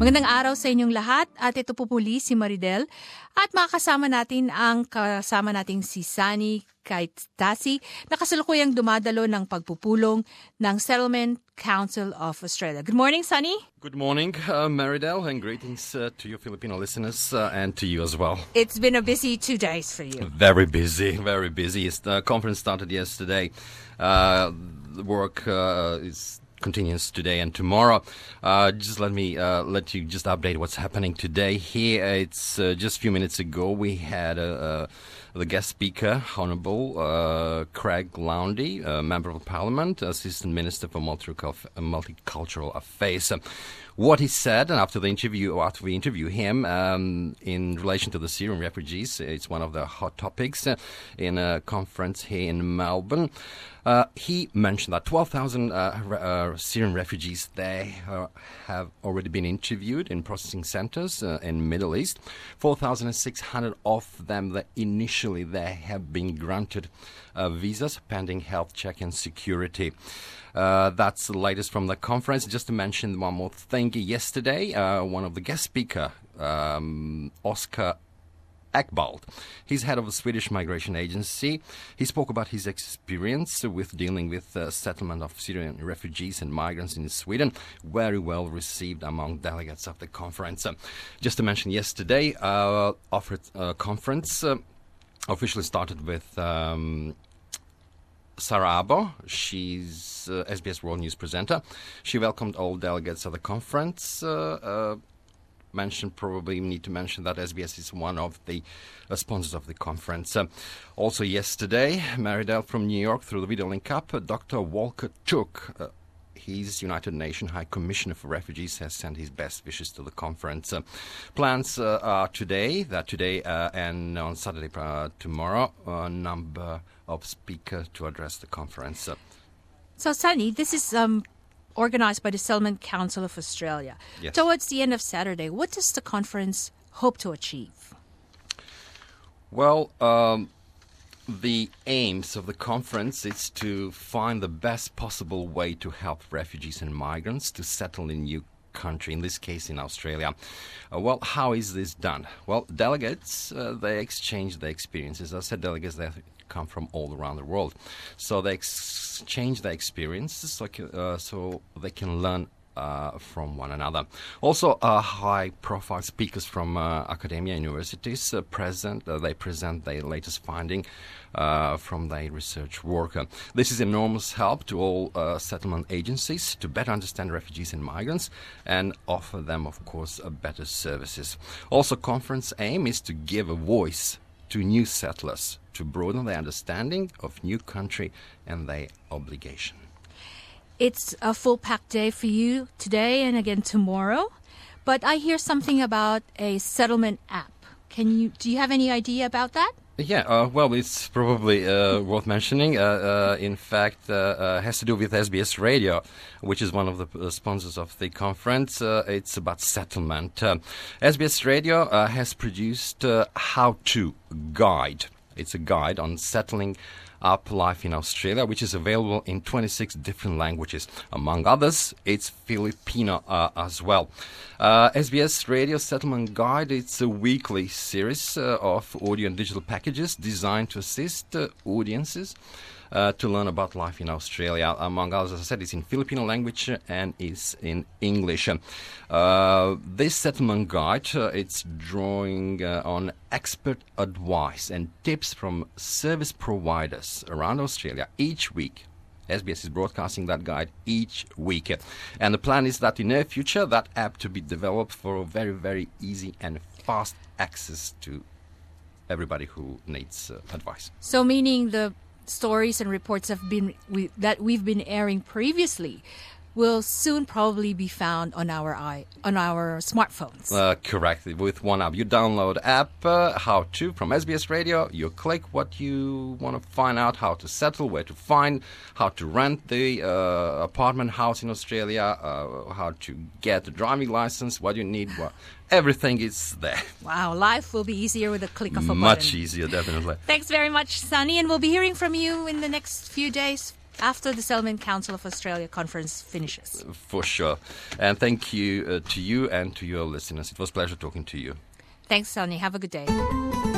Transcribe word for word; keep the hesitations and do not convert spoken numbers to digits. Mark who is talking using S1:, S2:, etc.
S1: Magandang araw sa inyong lahat at ito po muli si Maridel at makakasama natin ang kasama nating si Sunny Kaitasi na kasalukuyang dumadalo ng pagpupulong ng Settlement Council of Australia. Good morning, Sunny.
S2: Good morning, uh, Maridel, and greetings uh, to your Filipino listeners uh, and to you as well.
S1: It's been a busy two days for you.
S2: Very busy, very busy. The conference started yesterday. Uh, the work uh, is... continues today and tomorrow. Uh, just let me uh, let you just update what's happening today. Here, it's uh, just a few minutes ago we had uh, uh, the guest speaker, Honourable uh, Craig Lowndes, uh, Member of Parliament, Assistant Minister for Multicultural Affairs. Uh, what he said, and after the interview, after we interview him um, in relation to the Syrian refugees, it's one of the hot topics uh, in a conference here in Melbourne. Uh, he mentioned that twelve thousand uh, uh, Syrian refugees there uh, have already been interviewed in processing centers uh, in Middle East. four thousand six hundred of them that initially they have been granted uh, visas pending health check and security. Uh, that's the latest from the conference. Just to mention one more thing, yesterday uh, one of the guest speaker, um, Oscar Ekvall. He's head of the Swedish Migration Agency. He spoke about his experience with dealing with the uh, settlement of Syrian refugees and migrants in Sweden. Very well received among delegates of the conference. Uh, just to mention, yesterday, uh, offered uh, conference uh, officially started with um, Sarah Abo. She's uh, S B S World News presenter. She welcomed all delegates of the conference. Uh, uh, Mentioned, probably need to mention that S B S is one of the uh, sponsors of the conference. Uh, also yesterday, Maridel from New York, through the video link up, uh, Doctor Volker Turk, uh, he's United Nations High Commissioner for Refugees, has sent his best wishes to the conference. Uh, plans uh, are today, that today uh, and on Saturday uh, tomorrow, a number of speakers to address the conference. Uh,
S1: so, Sunny, this is... Um organized by the Settlement Council of Australia.
S2: Yes.
S1: Towards the end of Saturday, what does the conference hope to achieve?
S2: Well, um, the aims of the conference is to find the best possible way to help refugees and migrants to settle in new country, in this case in Australia. Uh, well, how is this done? Well, delegates, uh, they exchange their experiences. As I said, delegates, they come from all around the world. So they exchange their experiences so, uh, so they can learn uh, from one another. Also, uh, high-profile speakers from uh, academia universities uh, present. Uh, they present their latest finding uh, from their research work. Uh, this is enormous help to all uh, settlement agencies to better understand refugees and migrants and offer them, of course, uh, better services. Also, conference aim is to give a voice to new settlers to broaden their understanding of new country and their obligation.
S1: It's a full-packed day for you today and again tomorrow, but I hear something about a settlement app. Can you? Do you have any idea about that?
S2: Yeah, uh, well, it's probably uh, worth mentioning. Uh, uh, in fact, uh, uh, has to do with S B S Radio, which is one of the uh, sponsors of the conference. Uh, it's about settlement. Uh, S B S Radio uh, has produced a how-to guide. It's a guide on settling up life in Australia, which is available in twenty-six different languages. Among others, it's Filipino uh, as well. Uh, S B S Radio Settlement Guide, it's a weekly series uh, of audio and digital packages designed to assist uh, audiences Uh, to learn about life in Australia. Among others, as I said, it's in Filipino language and is in English. Uh, this settlement guide, uh, it's drawing uh, on expert advice and tips from service providers around Australia each week. S B S is broadcasting that guide each week. And the plan is that in the near future, that app to be developed for a very, very easy and fast access to everybody who needs uh, advice.
S1: So meaning the stories and reports have been we, that we've been airing previously will soon probably be found on our i on our smartphones.
S2: Uh, correct. With one app, you download app uh, how to from S B S Radio. You click what you want to find out, how to settle, where to find, how to rent the uh, apartment house in Australia, uh, how to get a driving license, what you need. What, everything is there.
S1: Wow, life will be easier with a click of a button.
S2: Much easier, definitely.
S1: Thanks very much, Sunny, and we'll be hearing from you in the next few days after the Settlement Council of Australia conference finishes.
S2: For sure. And thank you uh, to you and to your listeners. It was a pleasure talking to you.
S1: Thanks, Sonny. Have a good day.